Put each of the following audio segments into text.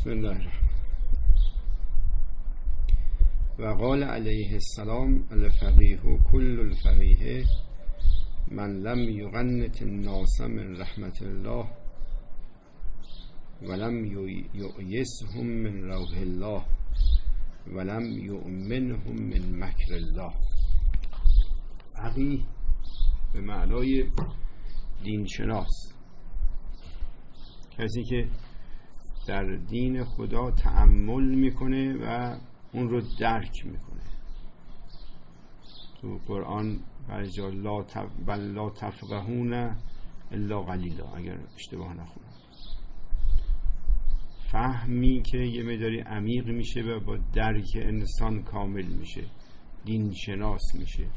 بسم الله الرحمن. و قال علیه السلام الفقیه کل الفقیه من لم یقنط الناس من رحمت الله ولم یؤیسهم من روح الله ولم یؤمنهم من مکر الله. فقیه به معنای دینشناس، کسی که در دین خدا تأمل میکنه و اون رو درک میکنه. تو قرآن برجا بل لا تفقهون الا قلیلا، اگر اشتباه نخونم، فهمی که یه مقداری عمیق میشه و با درک انسان کامل میشه، دینشناس میشه.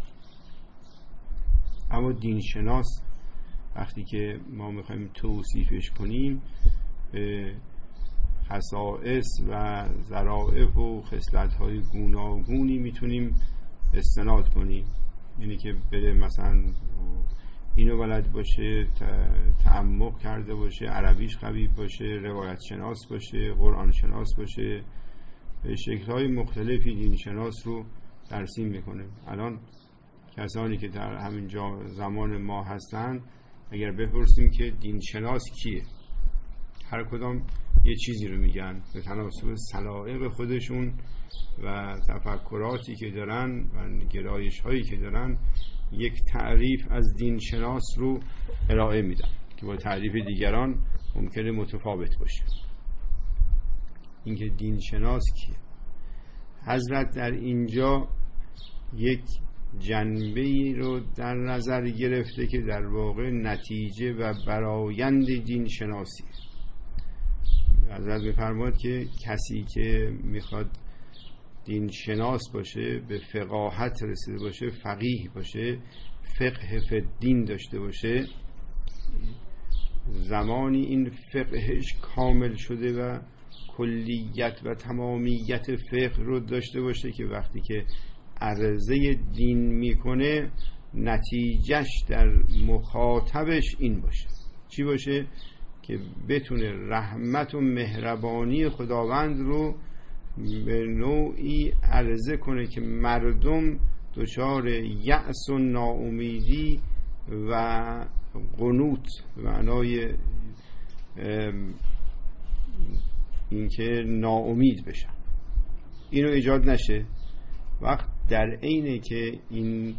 اما دینشناس وقتی که ما میخوایم توصیفش کنیم به خصائص و ظرائف و خصلت‌های گوناگونی میتونیم استناد کنیم. یعنی که بره مثلا اینو بلد باشه، تعمق کرده باشه، عربیش قوی باشه، روایت شناس باشه، قرآن شناس باشه، به شکل‌های مختلفی دین شناس رو ترسیم میکنه. الان کسانی که در همین زمان ما هستن، اگر بپرسیم که دین شناس کیه، هر کدام یه چیزی رو میگن به تناسب سلایق خودشون و تفکراتی که دارن و گرایش هایی که دارن یک تعریف از دین شناس رو ارائه میدن که با تعریف دیگران ممکنه متفاوت باشه. اینکه دین شناس کیه، حضرت در اینجا یک جنبه‌ای رو در نظر گرفته که در واقع نتیجه و برآیند دین شناسی. حضرت می‌فرماید که کسی که میخواد دین شناس باشه، به فقاهت رسیده باشه، فقیه باشه، فقه فی الدین داشته باشه، زمانی این فقهش کامل شده و کلیت و تمامیت فقه رو داشته باشه که وقتی که عرضه دین میکنه نتیجهش در مخاطبش این باشه. چی باشه؟ که بتونه رحمت و مهربانی خداوند رو به نوعی عرضه کنه که مردم دچار یأس و ناامیدی و قنوط، معنای اینکه ناامید بشن، اینو ایجاد نشه. وقت در عینه که این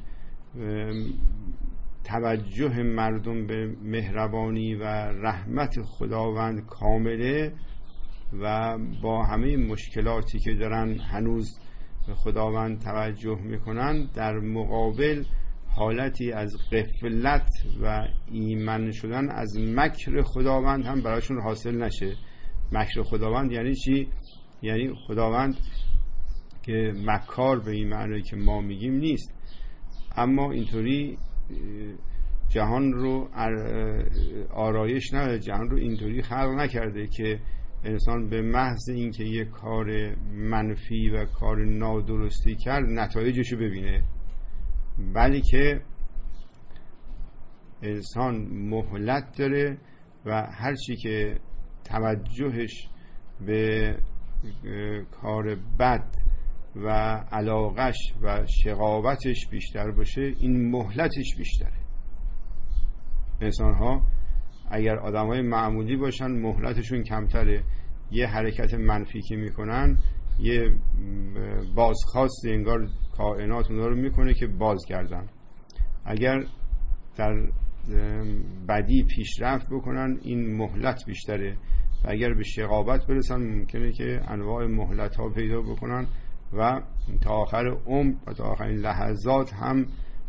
توجه مردم به مهربانی و رحمت خداوند کامله و با همه مشکلاتی که دارن هنوز به خداوند توجه میکنن، در مقابل حالتی از غفلت و ایمن شدن از مکر خداوند هم براشون حاصل نشه. مکر خداوند یعنی چی؟ یعنی خداوند که مکار به این معنی که ما میگیم نیست، اما اینطوری جهان رو آرایش نداره، جهان رو اینطوری خلق نکرده که انسان به محض اینکه یک کار منفی و کار نادرستی کرد نتایجشو ببینه، بلکه انسان مهلت داره و هرچی که توجهش به کار بد و علاقش و شقاوتش بیشتر باشه، این مهلتش بیشتره. انسان ها اگر آدم های معمولی باشن مهلتشون کمتره، یه حرکت منفی که میکنن یه بازخواست انگار کائنات اونا رو میکنه که باز کردن. اگر در بدی پیشرفت بکنن این مهلت بیشتره و اگر به شقاوت برسن ممکنه که انواع مهلت ها پیدا بکنن و تا آخر عمر و تا آخرین لحظات هم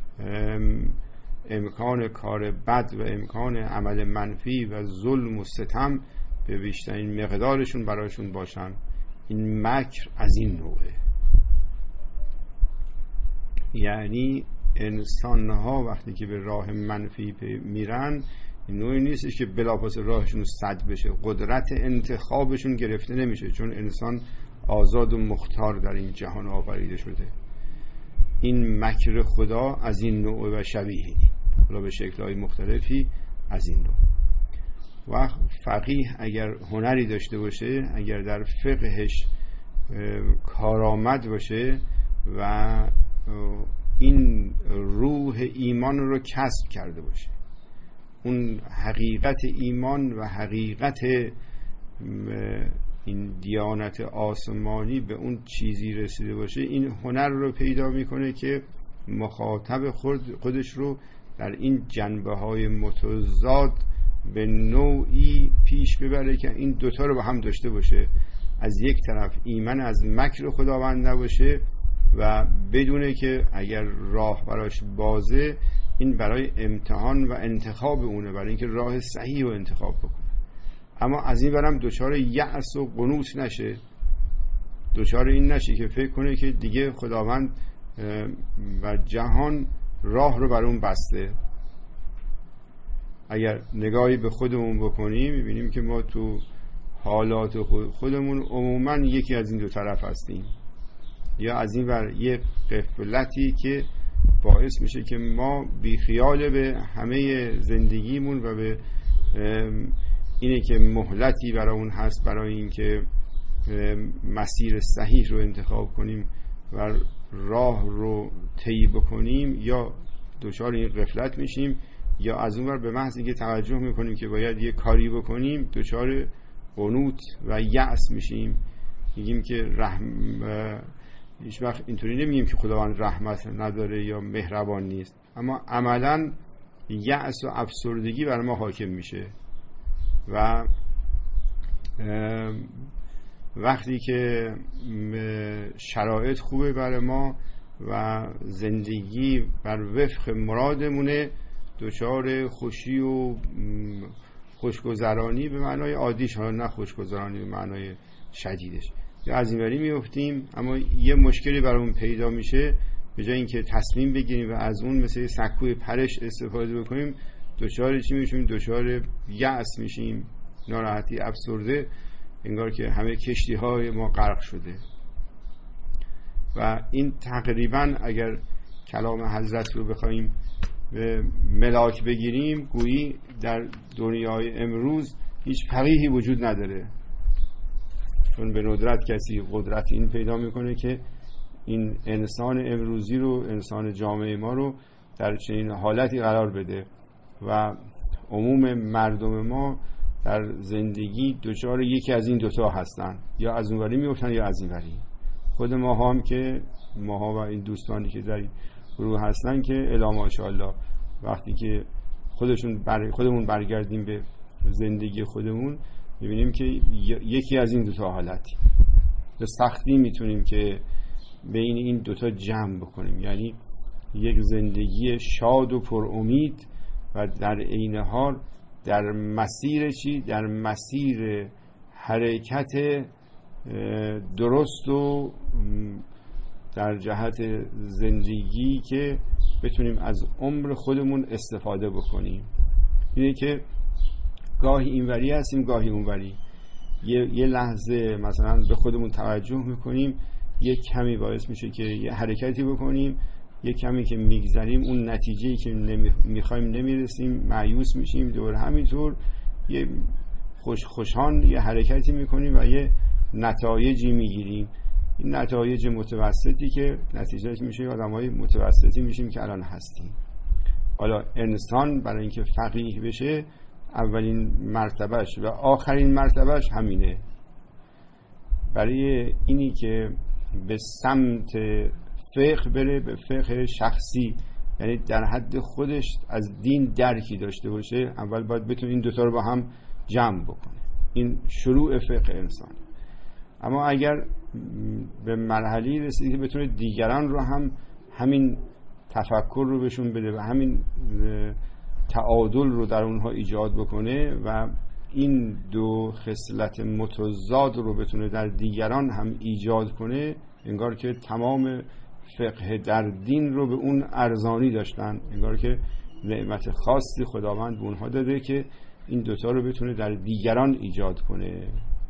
امکان کار بد و امکان عمل منفی و ظلم و ستم به بیشترین مقدارشون برایشون باشن. این مکر از این نوعه. یعنی انسان‌ها وقتی که به راه منفی میرن، این نوعی نیستش که بلافاصله راهشون سد بشه، قدرت انتخابشون گرفته نمیشه، چون انسان آزاد و مختار در این جهان آفریده شده. این مکر خدا از این نوع و شبیه این، حالا به شکل‌های مختلفی از این نوع. و فقیه اگر هنری داشته باشه، اگر در فقهش کارآمد باشه و این روح ایمان رو کسب کرده باشه، اون حقیقت ایمان و حقیقت این دیانت آسمانی به اون چیزی رسیده باشه، این هنر رو پیدا میکنه که مخاطب خودش رو در این جنبه‌های متضاد به نوعی پیش ببره که این دوتا رو با هم داشته باشه. از یک طرف ایمان از مکر خداوند نباشه و بدونه که اگر راه براش بازه این برای امتحان و انتخاب اونه، برای اینکه راه صحیح رو انتخاب بکنه. اما از این برم دچار یأس و قنوط نشه، دچار این نشه که فکر کنه که دیگه خداوند و جهان راه رو بر اون بسته. اگر نگاهی به خودمون بکنیم میبینیم که ما تو حالات خودمون عموما یکی از این دو طرف هستیم، یا از این ور یک غفلتی که باعث میشه که ما بیخیال به همه زندگیمون و به اینه که مهلتی برای اون هست برای اینکه مسیر صحیح رو انتخاب کنیم و راه رو طی بکنیم، یا دچار این غفلت میشیم، یا از اون ور به محض اینکه توجه میکنیم که باید یه کاری بکنیم دچار قنوط و یأس میشیم. میگیم که هیچ وقت اینطوری نمیگیم که خداوند رحمت نداره یا مهربان نیست، اما عملا یأس و افسردگی بر ما حاکم میشه و وقتی که شرایط خوبه برای ما و زندگی بر وفق مرادمونه، دچار خوشی و خوشگذرانی به معنای عادیش، حالا نه خوشگذرانی به معنای شدیدش، یا از این وری میافتیم. اما یه مشکلی برامون پیدا میشه، به جای اینکه تصمیم بگیریم و از اون مثل سکوی پرش استفاده بکنیم، دچار چی میشیم؟ دچار یأس میشیم، ناراحتی، افسرده، انگار که همه کشتی های ما غرق شده. و این تقریبا اگر کلام حضرت رو بخوایم به ملاک بگیریم، گویی در دنیای امروز هیچ فقیهی وجود نداره، چون به ندرت کسی قدرت این پیدا میکنه که این انسان امروزی رو، انسان جامعه ما رو در چنین حالتی قرار بده و عموم مردم ما در زندگی دچار یکی از این دوتا هستن، یا از اونوری میفتن یا از این وری. خود ما هم که ماها و این دوستانی که در گروه هستن که الا ماشاءالله وقتی که خودمون برگردیم به زندگی خودمون میبینیم که یکی از این دوتا حالتی به سختی میتونیم که بین این دوتا جمع بکنیم، یعنی یک زندگی شاد و پر امید و در عین حال در مسیر در مسیر حرکت درست و در جهت زندگی که بتونیم از عمر خودمون استفاده بکنیم. اینه که گاهی اینوری هستیم گاهی اونوری، یه لحظه مثلا به خودمون توجه میکنیم، یه کمی باعث میشه که یه حرکتی بکنیم، یه کمی که میگذریم اون نتیجه‌ای که میخوایم نمیرسیم، مایوس میشیم، دور همینطور یه خوشخوشان یه حرکتی میکنیم و یه نتایجی میگیریم. این نتایج متوسطی که نتیجهش میشه آدمای متوسطی میشیم که الان هستیم. حالا انسان برای اینکه فقیه بشه اولین مرتبهش و آخرین مرتبهش همینه. برای اینی که به سمت فقه بره، به فقه شخصی، یعنی در حد خودش از دین درکی داشته باشه، اول باید بتونه این دوتا رو با هم جمع بکنه. این شروع فقه انسان. اما اگر به مرحله‌ای رسید که بتونه دیگران رو هم همین تفکر رو بهشون بده و همین تعادل رو در اونها ایجاد بکنه و این دو خصلت متضاد رو بتونه در دیگران هم ایجاد کنه، انگار که تمام فقه در دین رو به اون ارزانی داشتن، انگار که نعمت خاصی خداوند به اونها داده که این دوتا رو بتونه در دیگران ایجاد کنه.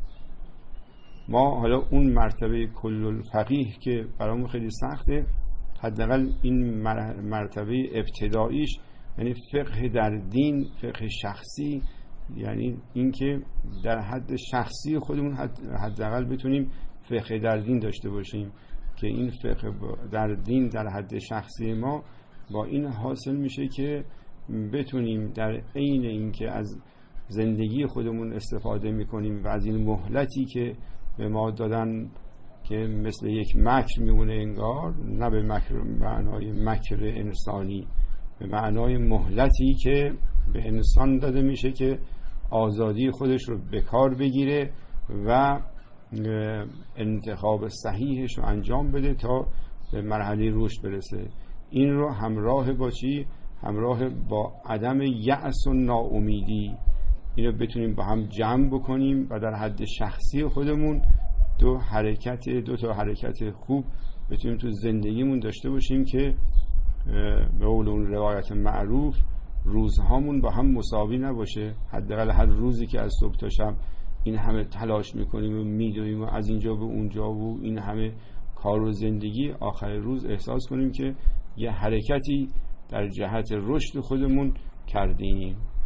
ما حالا اون مرتبه کل الفقیه که برامون خیلی سخته، حداقل این مرتبه ابتداییش، یعنی فقه در دین، فقه شخصی، یعنی اینکه در حد شخصی خودمون حداقل بتونیم فقه در دین داشته باشیم که این فقه در دین در حد شخصی ما با این حاصل میشه که بتونیم در عین اینکه از زندگی خودمون استفاده میکنیم و از این مهلتی که به ما دادن که مثل یک مکر میمونه انگار، نه به معنای مکر انسانی، به معنای مهلتی که به انسان داده میشه که آزادی خودش رو به کار بگیره و انتخاب صحیحش رو انجام بده تا به مرحله رشد برسه. این رو همراه با چی؟ همراه با عدم یأس و ناامیدی اینو بتونیم با هم جمع بکنیم و در حد شخصی خودمون دو تا حرکت خوب بتونیم تو زندگیمون داشته باشیم که به قول اون روایت معروف روزهامون با هم مساوی نباشه. حداقل هر روزی که از صبح تا شب این همه تلاش میکنیم و میدویم و از اینجا به اونجا و این همه کار و زندگی، آخر روز احساس کنیم که یه حرکتی در جهت رشد خودمون کردیم.